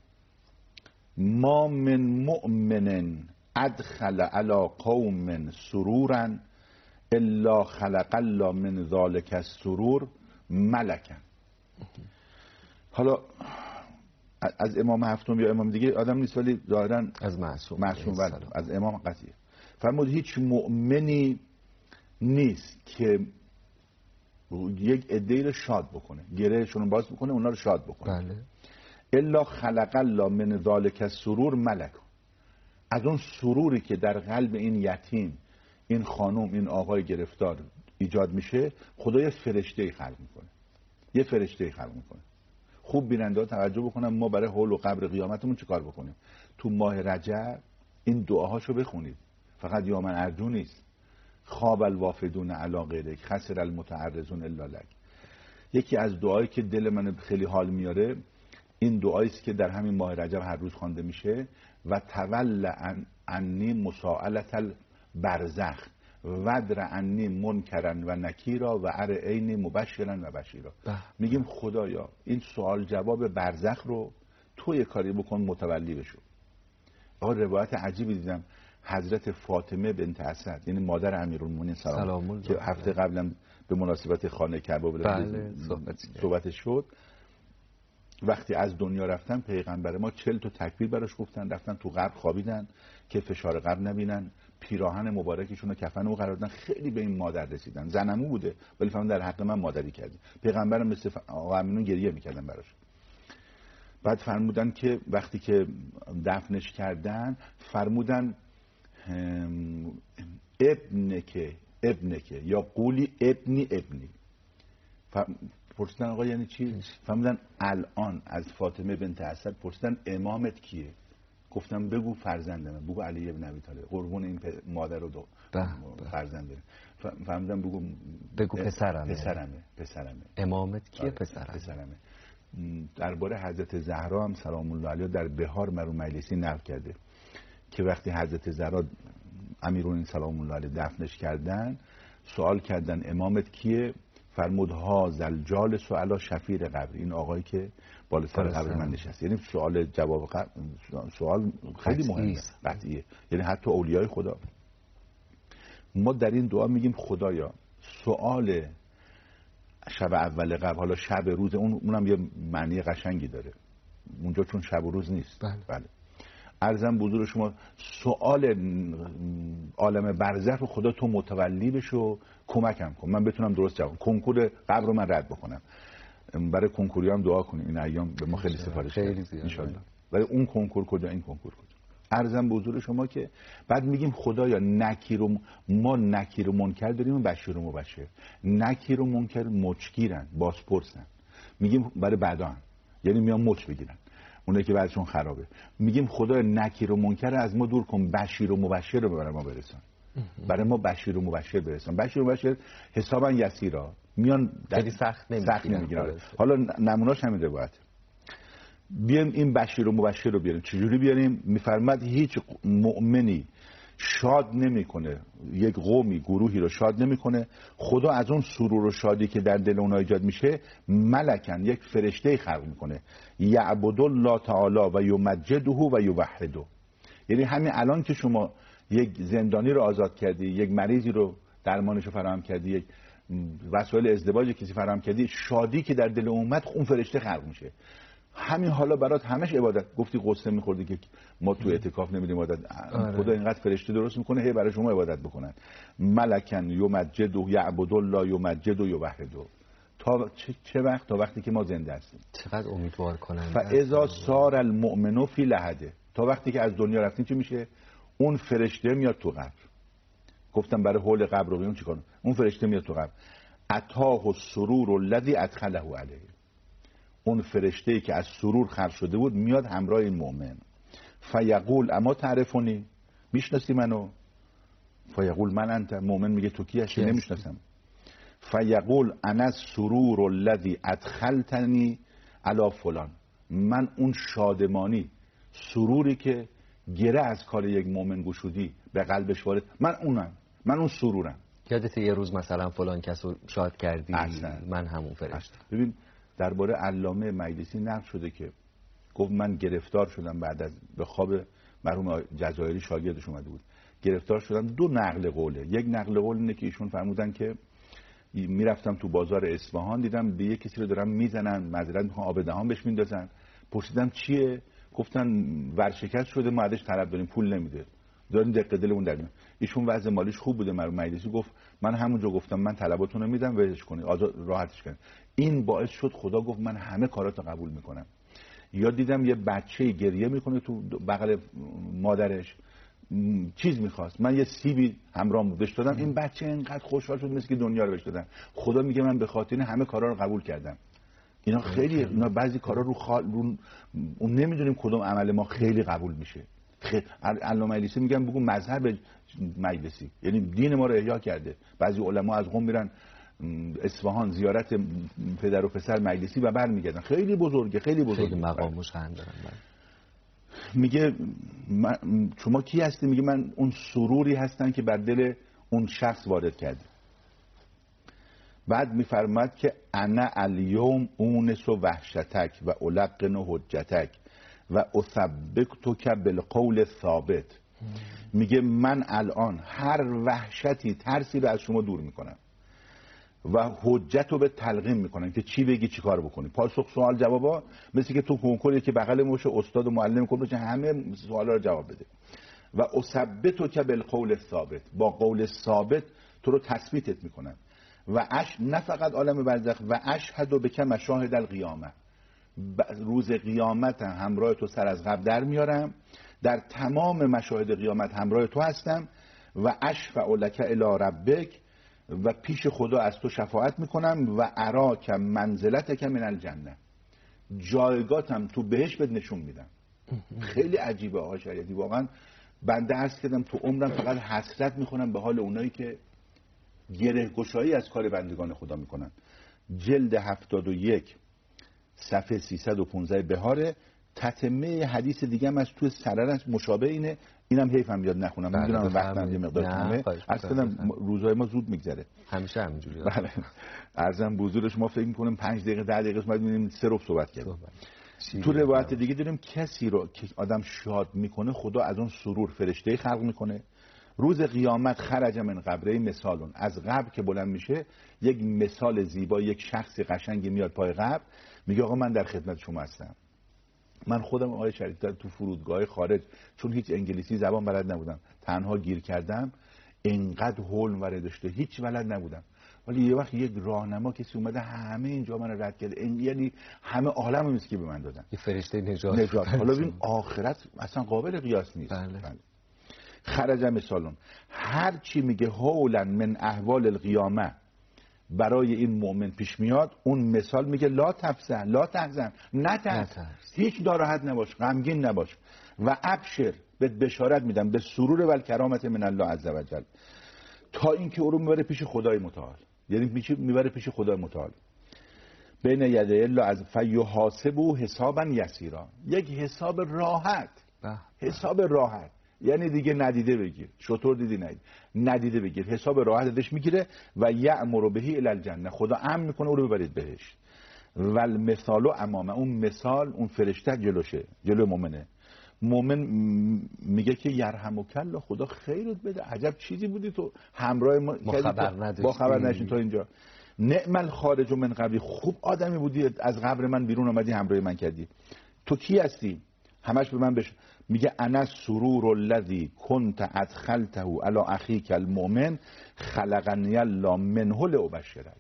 ما من مؤمن ادخل علی قوم سرورا الا خلق الله من ذلک السرور ملکا. حالا از امام هفتم یا امام دیگه آدم نیست، ولی ظاهرا از معصوم معصوم و از امام قطعیه. فرمود هیچ مؤمنی نیست که یک عده‌ای رو شاد بکنه، گرهشون رو باز بکنه، اونا رو شاد بکنه. بله. الا خلق الله من ذلک السرور ملک. از اون سروری که در قلب این یتیم، این خانم، این آقای گرفتار ایجاد میشه، خدا یه فرشته‌ای خلق میکنه. یه فرشته‌ای خلق میکنه. خوب بیننده ها توجه بکنن، ما برای حول و قبر قیامتمون چه کار بکنیم. تو ماه رجب این دعاهاشو بخونید. فقط یا من ارجو نیست. خواب الوافدون علی غیرک، خسر المتعرضون الا لک. یکی از دعایی که دل من خیلی حال میاره این دعایی است که در همین ماه رجب هر روز خوانده میشه: و تول عنی مساءلة البرزخ ودر عنی منکرا و نکیرا و ارعینی مبشرا و بشیرا. میگیم خدایا این سوال جواب برزخ رو تو یه کاری بکن متولی بشو. آقا روایت عجیبی دیدم، حضرت فاطمه بنت اسد، یعنی مادر امیرالمومنین سلام که هفته قبلا به مناسبت خانه کعبه بله صحبت شد، وقتی از دنیا رفتن پیغمبر ما چل تا تکبیر براش گفتن، رفتن تو قبر خوابیدن که فشار قبر نبینن، پیراهن مبارکشون رو کفن او قرار دادن. خیلی به این مادر رسیدن، زنمو بوده ولی فهمیدن در حق من مادری کرده. پیغمبرم مثل آقا امینون گریه میکردن براش. بعد فرمودن که وقتی که دفنش کردن فرمودن ابنکه ابنکه یا قولی ابنی ابنی، پرسیدن آقا یعنی چی؟ فهمیدن الان از فاطمه بنت اسد پرسیدن امامت کیه؟ گفتم بگو فرزندمه، بگو علی ابن ابی طالب، قربون این مادر و فرزنده. فهمیدم بگو بگو پسرمه پسرمه پسرمه امامت کیه؟ آره. پسرمه پسرمه. درباره حضرت زهرا هم سلام الله علیها در بهار مرحوم مجلسی نقل کرده که وقتی حضرت زهرا امیرالمومنین سلام الله علیه دفنش کردن، سوال کردن امامت کیه؟ فرمود ها زلجال سوالا شفیر قبر، این آقایی که بالا سر قبر من نشست. یعنی سوال جواب قبر سوال خیلی مهمه، قطعیه. یعنی حتی اولیای خدا. ما در این دعا میگیم خدایا سوال شب اول قبر، حالا شب روز اون اونم یه معنی قشنگی داره اونجا چون شب و روز نیست. بله, بله. عرضم بزرگ شما سوال عالم برزخ رو خدا تو متولی بشو کمکم کن من بتونم درست جواب کنکور قبر رو من رد بکنم. برای کنکوری هم دعا کنیم این ایام به ما خیلی سفارش خیلی ان شاءالله. ولی اون کنکور کجا این کنکور کجا؟ عرضم بزرگ شما که بعد میگیم خدایا نکیر و ما نکیر و منکر داریم و بشیر و مبشر. نکیر و منکر مچگیرن بازپرسن، میگیم برای بعدان، یعنی میان مچ بگیرن اونایی که بعدشون خرابه. میگیم خدای نکیر و منکر از ما دور کن، بشیر و مبشر رو برای ما برسان. برای ما بشیر و مبشر برسان. بشیر و مبشر حسابا یسیرا میان خیلی سخت نمیگیرن. حالا نمونه‌اش همین روایت. بیایم این بشیر و مبشر رو بیاریم. چجوری بیاریم؟ میفرماد هیچ مؤمنی شاد نمیکنه، یک قومی گروهی رو شاد نمیکنه، خدا از اون سرور و شادی که در دل اونها ایجاد میشه ملکن یک فرشته خلق میکنه، یعبد الله تعالی و یمجده و یوحده. یعنی همین الان که شما یک زندانی رو آزاد کردی، یک مریضی رو درمانش رو فراهم کردی، یک وسایل ازدواج کسی فراهم کردی، شادی که در دل اومد اون فرشته خلق میشه. همین حالا برات همش عبادت. گفتی قصه میخوردی که ما تو اعتکاف نمیدیم عبادت. خدا اینقدر فرشته درست میکنه هی برای شما عبادت بکنن. ملکن یمجد و یعبد الله یمجد و یوحد. تا چه, چه وقت؟ تا وقتی که ما زنده هستیم. چقدر امیدوار کننده. فاذا صار المؤمن فی لحده. تا وقتی که از دنیا رفتیم چی میشه؟ اون فرشته میاد تو قبر. گفتم برای حول قبر رو بیون چیکار؟ اون فرشته میاد تو قبر. اتاه السرور الذی ادخله علیه. اون فرشته‌ای که از سرور خلق شده بود میاد همراه این مؤمن. فیقول اما تعرفونی؟ میشناسی منو؟ فیقول من انت. مؤمن میگه تو کی هستی؟ نمیشناسم. فیقول انا السرور الذی ادخلتنی علی فلان. من اون شادمانی، سروری که گره از کار یک مؤمن گشودی به قلبش وارد، من اونم، من اون سرورم. یادت یه روز مثلا فلان کسو شاد کردی؟ اصلا. من همون فرشته. ببین درباره علامه مجلسی نقل شده که گفت من گرفتار شدم بعد از به خواب مرحوم جزایری شاگردش اومده بود، گرفتار شدم. دو نقل قوله. یک نقل قول اینه که ایشون فرمودن که میرفتم تو بازار اصفهان دیدم به یک کسی رو دارن میزنن، معذرت میخوام آب دهان بهش میندازن. پرسیدم چیه؟ گفتن ورشکست شده ما ازش طلب داریم پول نمیده. دارین دق دل اون درمیون. ایشون وضع مالیش خوب بوده. مرحوم مجلسی گفت من همونجا گفتم من طلباتونو میدم ولش کنید آزاد راحتش کنید. این باعث شد خدا گفت من همه کاراتو قبول میکنم. یا دیدم یه بچه گریه میکنه تو بغل مادرش چیز میخواست، من یه سیبی همراه بهش دادم، این بچه اینقدر خوشحال شد مثل که دنیا رو بهش دادم. خدا میگه من به خاطر همه کارا رو قبول کردم. اینا خیلی اینا بعضی کارا رو خال رو اون نمیدونیم کدوم عمل ما خیلی قبول میشه. علامه مجلسی میگن بگو مذهب مجلسی یعنی دین ما رو احیا کرده. بعضی علما از قم میرن اصفهان زیارت پدر و پسر مجلسی و برمیگردن. خیلی بزرگه، خیلی بزرگه، خیلی مقام و شأن دارن. میگه من شما کی هستی؟ میگه من اون سروری هستم که بر دل اون شخص وارد کرده. بعد میفرماد که انا الیوم اونس و وحشتک و القن و حجتک و اثبتک بالقول ثابت. میگه من الان هر وحشتی ترسی رو از شما دور میکنم و حجت رو به تلقین میکنن که چی بگی چی کار بکنی. پاسخ سوال جوابا مثل که تو کنکوری که بغل موشه استاد و معلم کنه باشه همه سوالا رو جواب بده. و اثبتک بالقول ثابت، با قول ثابت تو رو تثبیتت میکنن. و اش نه فقط عالم برزخ و اشهد بک مشاهد القیامه، روز قیامت همراه تو سر از قبر در میارم، در تمام مشاهد قیامت همراه تو هستم. و اشفع لک الی ربک، و پیش خدا از تو شفاعت میکنم و اراک منزلتک من الجنه، جایگاتم تو بهش بهت نشون میدم. خیلی عجیبه آقا شریعتی، واقعا بنده عرض کردم تو عمرم فقط حسرت میخونم به حال اونایی که گره گشایی از کار بندگان خدا میکنن. جلد هفتاد و یک صفحه سیصد و پانزده بهاره، تتمه حدیث دیگه هم از تو سررش مشابه اینه، اینم حیفم یاد نخونم، میدونم وقتم یه مقدار کمه، عرض کردم روزهای ما زود میگذره، همیشه همینجوریه. بله عرضم بزرگش ما فکر میکنیم پنج دقیقه ده دقیقه ما میبینیم سه ربع صحبت کردیم. تو روایت دیگه داریم کسی رو که آدم شاد میکنه خدا از اون سرور فرشته خلق میکنه. روز قیامت خرج من قبره مثالون، از قبر که بلند میشه یک مثال زیبا، یک شخص قشنگی میاد پای قبر، میگه آقا من در خدمت شما هستم. من خودم آقای شریف تو فرودگاه خارج چون هیچ انگلیسی زبان بلد نبودم، تنها گیر کردم، انقدر هول وارد داشته هیچ بلد نبودم، ولی یه وقت یک راهنما کسی اومده همه اینجا من رد کرد، یعنی همه عالمو مسکی به من دادن، یه فرشته نجات. نجات. حالا این آخرت اصلا قابل قیاس نیست. بله. بله. خرج مثالون، هر چی میگه هولا من احوال القیامه برای این مؤمن پیش میاد، اون مثال میگه لا تفزع لا تحزن، نترس، هیچ ناراحت نباش، غمگین نباش، و ابشر، به بشارت میدم به سرور و کرامت من الله عز و جل، تا اینکه او رو میبره پیش خدای متعال، یعنی میبره پیش خدای متعال. بین یدی الله از فیحاسبو حسابا یسیرا، یک حساب راحت، حساب راحت، یعنی دیگه ندیده بگیر، شطور دیدی ندید، ندیده بگیر، حساب راحت ازش میگیره. و یأمر بهی الی الجنه، خدا امر میکنه او رو ببرید بهش. و المثال امامه، اون مثال اون فرشته جلوشه، جلو مؤمنه. مؤمن میگه که یرحمک الله، خدا خیرت بده، عجب چیزی بودی تو، همراه ما با خبر نداشتی، با خبر نشین تا اینجا. نعم الخارج من قبلی، خوب آدمی بودی، از قبر من بیرون اومدی همراه من کردی. تو کی هستی؟ همش به من بش میگه انا سرور الذی کنت ادخلته علی اخیک المؤمن خلقنی الله منه لابشرک.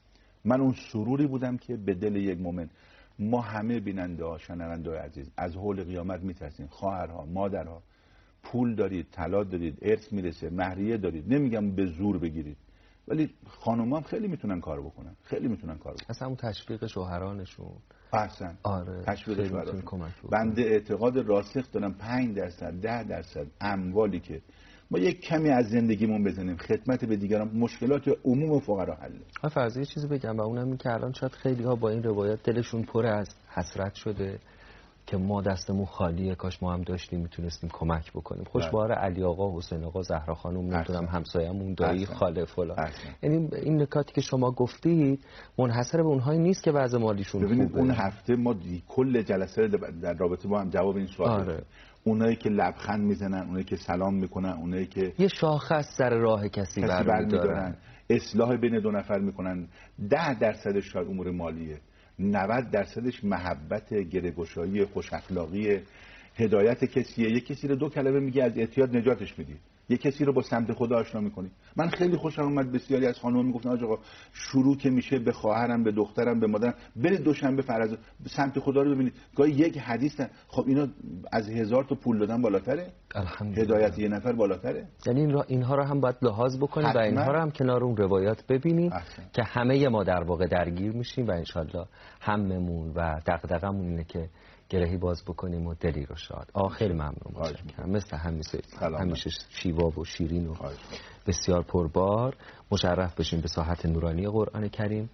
من اون سروری بودم که به دل یک مؤمن، ما همه بیننده ها شنونده های عزیز از حول قیامت میترسیم، خواهرها مادرها، پول دارید، طلا دارید، ارث میرسه، مهریه دارید، نمیگم به زور بگیرید، ولی خانوما هم خیلی میتونن کار بکنن، خیلی میتونن کار بکنن، اصلا اون تشویق شوهرانشون. احسن. آره. تشویق شوهرانشون. بنده اعتقاد راسخ دارم پنج درصد ده درصد اموالی که ما یک کمی از زندگیمون بزنیم خدمت به دیگران، مشکلات عموم فقرا حله. من فرضی چیزی بگم و اونم این که الان شاید خیلی ها با این روایت دلشون پر از حسرت شده که ما دستمون خالیه، کاش ما هم داشتیم میتونستیم کمک بکنیم. خوشبار علی آقا، حسین آقا، زهرا خانم، نمیدونم همسایه‌مون، دایی، خاله فلان. یعنی این نکاتی که شما گفتید منحصر به اونهایی نیست که وضع مالیشون خوبه. ببینید اون هفته ما کل جلسه در رابطه با هم جواب این سوال آره. دادیم. اونایی که لبخند میزنن، اونایی که سلام میکنن، اونایی که یه شاخه از سر راه کسی برمی‌دارن، اصلاح بین دو نفر میکنن، ده درصدش شاید امور مالیه، نود درصدش محبت، گره‌گشایی، خوش اخلاقی، هدایت کسیه. یک کسی رو دو کلمه میگی از اعتیاد نجاتش میدی، یک کسی رو با سمت خدا آشنا میکنی. من خیلی خوشم اومد بسیاری از خانوما میگفتن آقا شروع که میشه به خواهرم، به دخترم، به مادرم، برید دوشنبه فرض سمت خدا رو ببینید. گاهی یک حدیث، خب اینا از هزار تا پول دادن بالاتره، هدایت یه نفر بالاتره. یعنی این را اینها رو هم باید لحاظ بکنیم و اینها رو هم کنار اون روایات ببینیم که همه ما در واقع درگیر میشیم و انشالله هممون و دغدغمون اینه که گرهی باز بکنیم و دلی رو شاد. آخر ممنون متشکرم. مثل همیشه همیشه شیوا و شیرین و بسیار پربار. مشرف بشیم به ساحت نورانی قرآن کریم،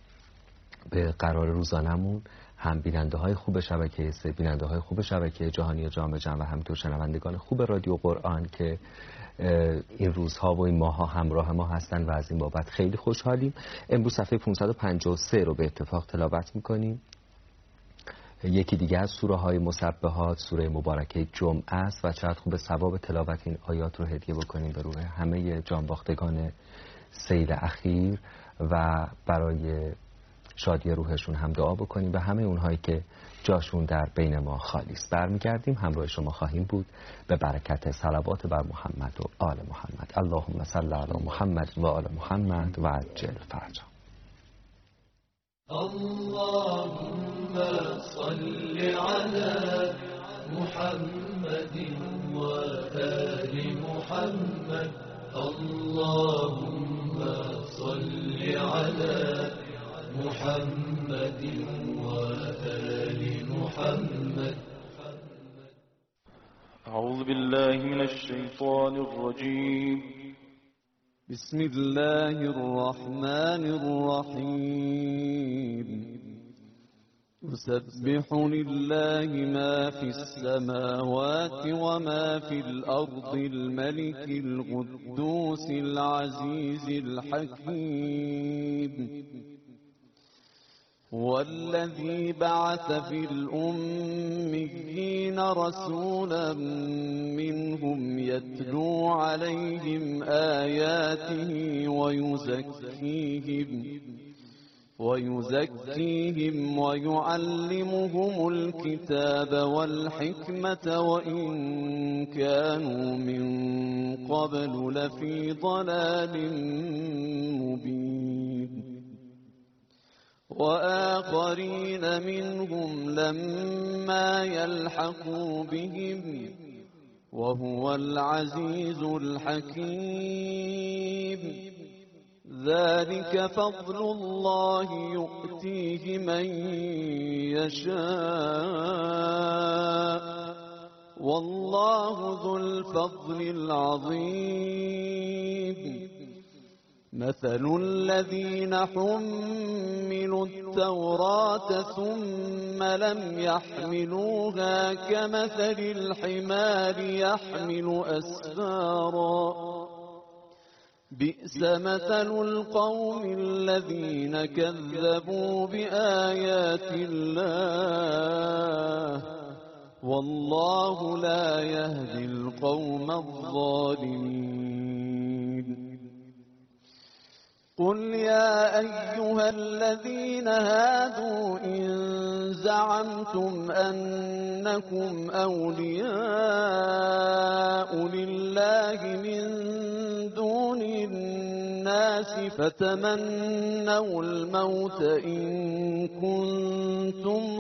به قرار روزانمون هم بیننده های خوب شبکه سه، بیننده های خوب شبکه جهانی جامع جمع و همینطور شنوندگان خوب رادیو قرآن که این روزها و این ماها همراه ما هستن و از این بابت خیلی خوشحالیم. امروز صفحه پانصد و پنجاه و سه رو به اتفاق تلاوت میکنیم. یکی دیگه از سوره های مسبحات سوره مبارکه جمعه است و چقدر خوب ثواب تلاوت این آیات رو هدیه بکنیم به روح همه جانباختگان سیل اخیر و برای شادی روحشون هم دعا بکنیم و همه اونهایی که جاشون در بین ما خالی است. برمیگردیم همراه شما خواهیم بود به برکت صلوات بر محمد و آل محمد. اللهم صل علی محمد و آل محمد و عجل فرجا. اللهم صل على محمد وآل محمد. اللهم صل على محمد وآل محمد. أعوذ بالله من الشيطان الرجيم. بسم الله الرحمن الرحيم. يسبح لله ما في السماوات وما في الأرض الملك القدوس العزيز الحكيم. والذي بعث في الأميين رسولا منهم يتلو عليهم آياته ويزكيهم ويزكيهم ويعلمهم الكتاب والحكمة وإن كانوا من قبل لفي ضلال مبين. وآخرين منهم لما يلحقوا بهم وهو العزيز الحكيم. ذلك فضل الله يؤتيه من يشاء والله ذو الفضل العظيم. مثل الذين حملوا التوراة ثم لم يحملوها كمثل الحمار يحمل أسفارا بئس مثل القوم الذين كذبوا بآيات الله والله لا يهدي القوم الظالمين. قل يا أيها الذين هادوا إن زعمتم أنكم أولياء لله من دون الناس فتمنوا الموت إن كنتم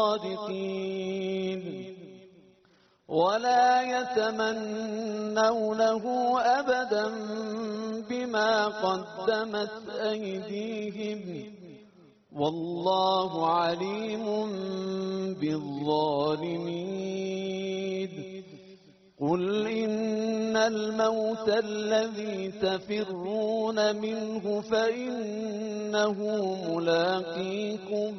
صادقين ولا يتمنونه أبدا بما قدمت أيديهم والله عليم بالظالمين. قل إن الموت الذي تفرون منه فإنه ملاقيكم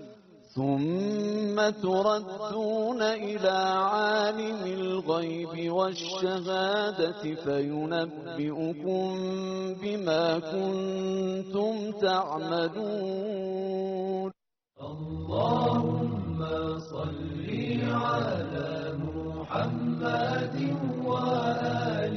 ثم تردون إلى عالم الغيب والشهادة فينبئكم بما كنتم تعملون. اللهم صل على محمد وآل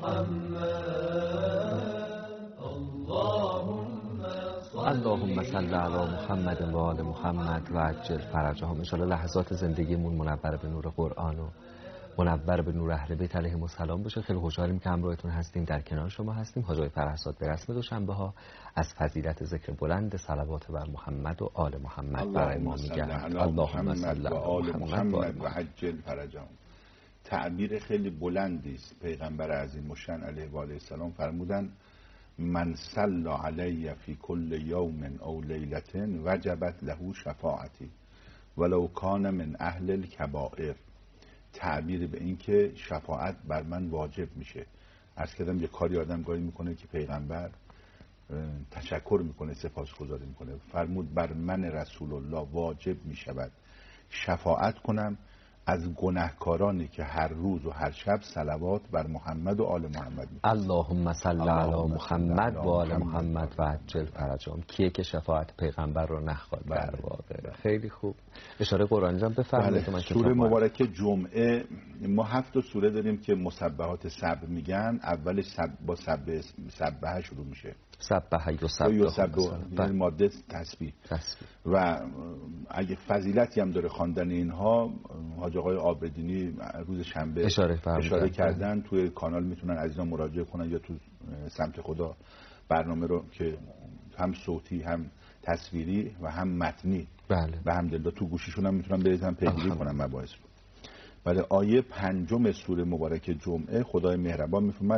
محمد. اللهم اللهم صل علی محمد و آل محمد و عجل فرجهم. ان شاء الله لحظات زندگیمون منور به نور قرآن و منور به نور اهل بیت علیهم السلام بشه. خیلی خوشحالیم که همراهتون هستیم، در کنار شما هستیم. حاج آقای فرهزاد به رسم دوشنبه ها از فضیلت ذکر بلند صلوات بر محمد و آل محمد برای ما میگن. اللهم صل علی آل محمد و عجل فرجهم. تعبیر خیلی بلندی است. پیغمبر عظیم الشأن علیه و آله السلام فرمودن من صلی علی فی کل یوم او لیلة وجبت له شفاعتی ولو کان من اهل الکبائر. تعبیر به این که شفاعت بر من واجب میشه. عرض کردم یه کاری آدم گاهی میکنه که پیغمبر تشکر میکنه، سپاسگزاری میکنه. فرمود بر من رسول الله واجب میشود شفاعت کنم از گناهکارانی که هر روز و هر شب صلوات بر محمد و آل محمد می‌کنند. اللهم صل علی محمد و آل محمد و عجل فرجهم. کیه که شفاعت پیغمبر رو نخواد؟ در واقع خیلی خوب اشاره قرآنی هم بفرمایید. بله. سوره مبارکه جمعه ما هفت سوره داریم که مسبحات سبع میگن. اولش سب با سبح سبحه شروع میشه. سبحه یا سبح یعنی ماده تسبیح. و اگه فضیلتی هم داره خواندن اینها، حاج آقای عابدینی روز شنبه اشاره, اشاره کردن. توی کانال میتونن عزیزان مراجعه کنن یا تو سمت خدا برنامه رو که هم صوتی هم تصویری و هم متنی بله. به همدلله تو گوشیشون هم میتونن بریزن پیگیری کنن مباحث رو. بله. آیه پنجم سوره مبارکه جمعه خدای مهربان میفرماید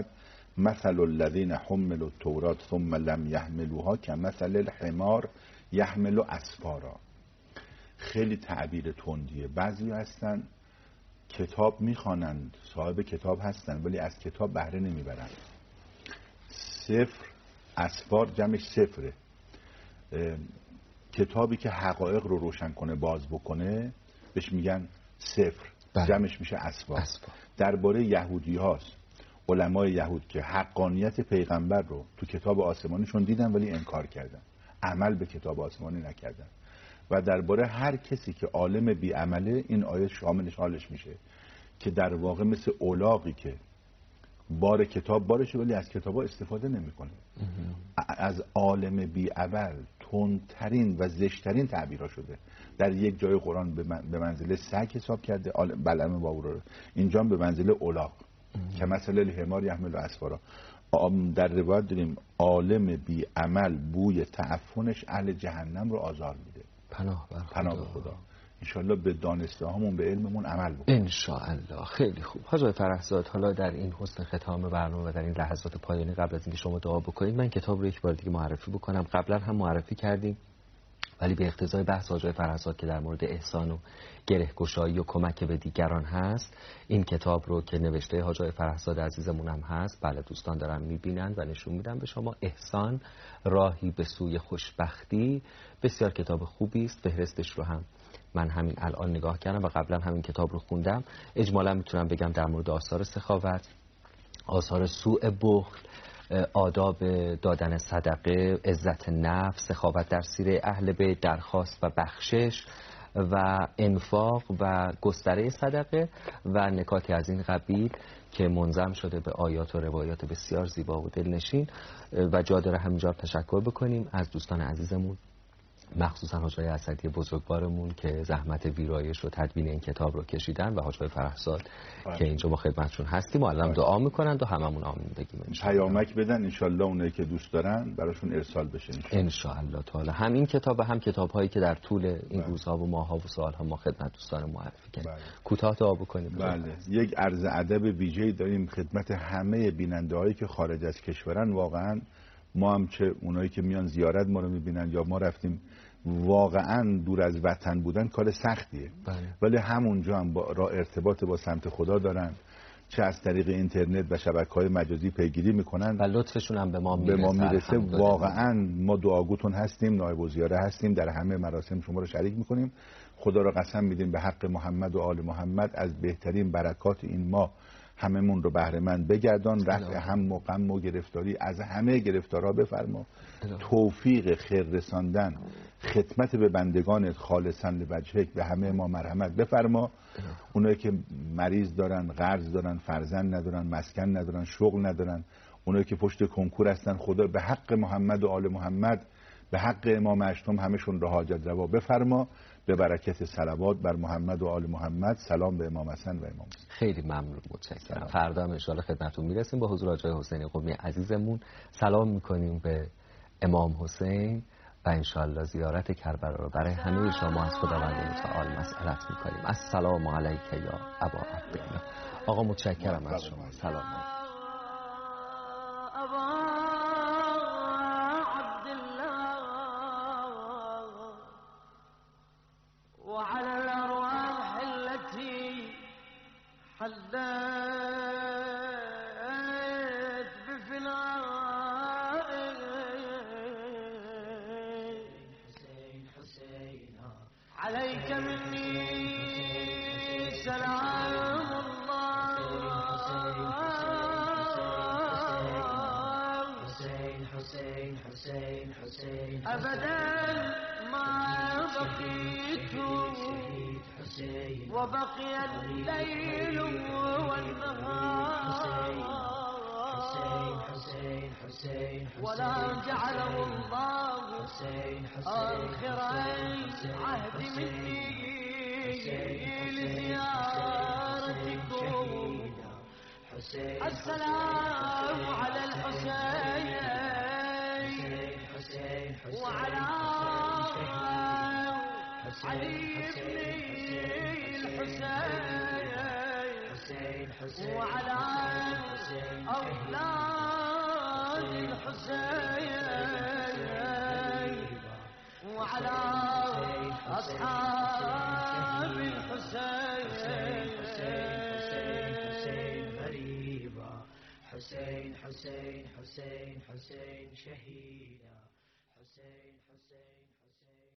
مثل الذین حملوا التوراة ثم لم یحملوها کمثل الحمار یحمل اسفارا. خیلی تعبیر تندیه. بعضی هستن کتاب میخوانند، صاحب کتاب هستن، ولی از کتاب بهره نمیبرند. صفر، اسفار جمعش صفره. کتابی که حقایق رو روشن کنه، باز بکنه، بهش میگن صفر. بله. جمعش میشه اسفار. اسفار. درباره یهودی هاست، علمای یهود که حقانیت پیغمبر رو تو کتاب آسمانیشون دیدن ولی انکار کردن، عمل به کتاب آسمانی نکردن. و درباره هر کسی که عالم بی عمله، این آیه شاملش حالش میشه که در واقع مثل اولاغی که بار کتاب بارشه ولی از کتابا استفاده نمیکنه. از عالم بی عمل تندترین و زشتترین تعبیرها شده. در یک جای قرآن به منزله سگ حساب کرده بلعم باور رو، اینجا به منزله اولاغ که مثل الحمار یحمل اسفارا. در روایت داریم عالم بی عمل بوی تعفنش اهل جهنم رو آزار میده. پناه بر خدا. پناه بر خدا. انشالله به دانسته هامون، به علممون عمل بکنیم. انشالله. خیلی خوب. حاج آقای فرحزاد، حالا در این حسن ختام برنامه و در این لحظات پایانی قبل از اینکه شما دعا بکنید، من کتاب رو یک بار دیگه معرفی بکنم. قبلا هم معرفی کردیم ولی به اقتضای بحث حاج آقای فرحزاد که در مورد احسان و گره‌گشایی و کمک به دیگران هست، این کتاب رو که نوشته حاج آقای فرحزاد عزیزمون هم هست، بله دوستان دارن میبینن و نشون میدن به شما، احسان راهی به سوی خوشبختی. بسیار کتاب خوبی است. فهرستش رو هم من همین الان نگاه کردم و قبلا همین کتاب رو خوندم. اجمالا میتونم بگم در مورد آثار سخاوت، آثار سوء بخل، آداب دادن صدقه، عزت نفس، سخاوت در سیر اهل بیت، درخواست و بخشش و انفاق و گستره صدقه و نکاتی از این قبیل که منظم شده به آیات و روایات بسیار زیبا و دلنشین. و جا داره همینجا تشکر بکنیم از دوستان عزیزمون، مخصوصا حاج آقای اسدی بزرگوارمون که زحمت ویرایش و تدوین این کتاب رو کشیدن و حاج آقای فرحزاد که اینجا با خدمتشون هستیم. معلم دعا میکنند و هممون آمین بگیم. پیامک بدن انشالله اونایی که دوست دارن براشون ارسال بشه انشالله تعالی. هم این کتاب و هم کتاب هایی که در طول این روزها و ماه‌ها و سال‌ها ما خدمت دوستان معرفی کردیم. کوتاه دعا بکنیم. بله. یک عرض ادب ویژه‌ای داریم خدمت همه بیننده‌هایی که خارج از کشورن. واقعا ما هم چه اونایی که میان زیارت ما رو میبینن یا ما رفتیم، واقعا دور از وطن بودن کار سختیه. بله. ولی همونجا هم با را ارتباط با سمت خدا دارن، چه از طریق اینترنت و شبکه‌های مجازی پیگیری میکنن و لطفشون هم به ما میرسه. به ما میرسه. واقعا ما دعاگوتون هستیم، نایب الزیاره هستیم، در همه مراسم شما رو شریک میکنیم. خدا رو قسم میدیم به حق محمد و آل محمد از بهترین برکات این ماه هممون رو بهره مند بگردان. رفع هم و غم و گرفتاری از همه گرفتارا بفرما. توفیق خیر رساندن، خدمت به بندگانت خالصا لوجهک به همه ما مرحمت بفرما. اونایی که مریض دارن، قرض دارن، فرزند ندارن، مسکن ندارن، شغل ندارن، اونایی که پشت کنکور هستن، خدا به حق محمد و آل محمد، به حق امام اشتم همشون رو حاجت روا بفرما. به برکت صلوات بر محمد و آل محمد. سلام به امام حسن و امام حسین. خیلی ممنون، متشکرم. فردا هم ان شاء الله خدمتتون میرسیم با حضور حاج آقای حسین قمی عزیزمون. سلام میکنیم به امام حسین و ان شاء الله زیارت کربلا رو برای همه شما از خداوند متعال مسئلت میکنیم. السلام علیک یا ابا عبدالله. آقا متشکرم از شما. سلام. وعلى الأرواح التي حلت بفنائك حسين حسين عليك مني سلام الله حسين حسين حسين حسين أبدا ما بقيت وبقي الليل والنهار ولا جعله الله آخر العهد مني لزيارتكم. السلام على الحسين وعلى علي بن الحسين وعلى أولاد الحسين وعلى أصحاب الحسين غريبا حسين حسين حسين حسين شهيدا حسين